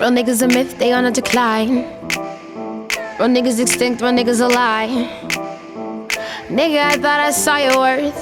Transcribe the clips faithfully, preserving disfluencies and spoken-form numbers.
Real niggas a myth, they on a decline. Real niggas extinct, real niggas alive. Nigga, I thought I saw your worth.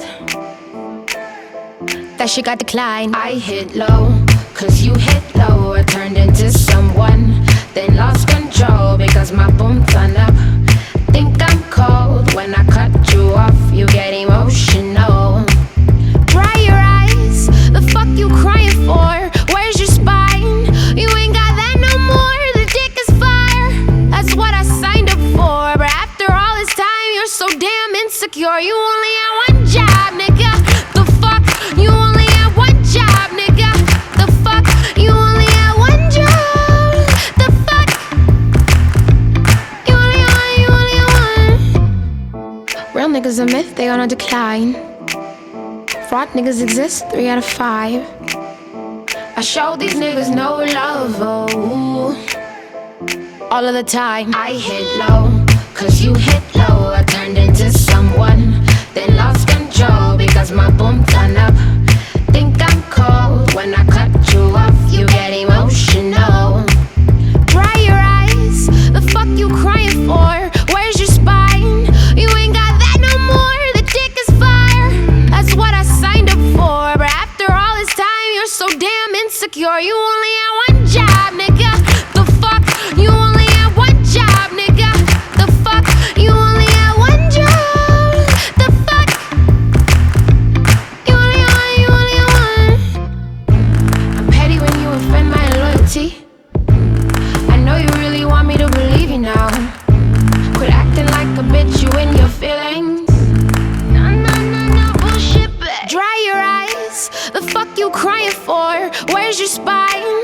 That shit got declined. I hit low, cause you hit low. I turned into someone, then lost control because my boom turned up. Think I'm cold when I cut you off, you get emotional. Dry your eyes, the fuck you crying for? Where's your spine? You ain't got that no more, the dick is fire. That's what I signed up for, but after all this time, you're so damn insecure. You only had one job, nigga. The fuck? You only had one job, nigga. The fuck? You only had one job. The fuck? You only had one, you only had one. Real niggas a myth, they on a decline. Fraud niggas exist, three out of five. I show these niggas no love, oh, all of the time. I hit low, cause you hit low. I turned into someone, then lost control because my boom turned up. Think I'm cold when I cut you off, you get emotional. Dry your eyes, the fuck you crying for? Where's your spine? You ain't got that no more, the dick is fire. That's what I signed up for, but after all this time, you're so damn insecure. You only had one job, nigga. The fuck? You only had one job, nigga. The fuck? You only had one job. The fuck? You only had one, you only had one. I'm petty when you offend my loyalty. I know you really want me to believe you now. Quit acting like a bitch, you in your feelings. No, no, no, no, bullshit, bitch. Dry your eyes, the fuck you crying for? Where's your spine?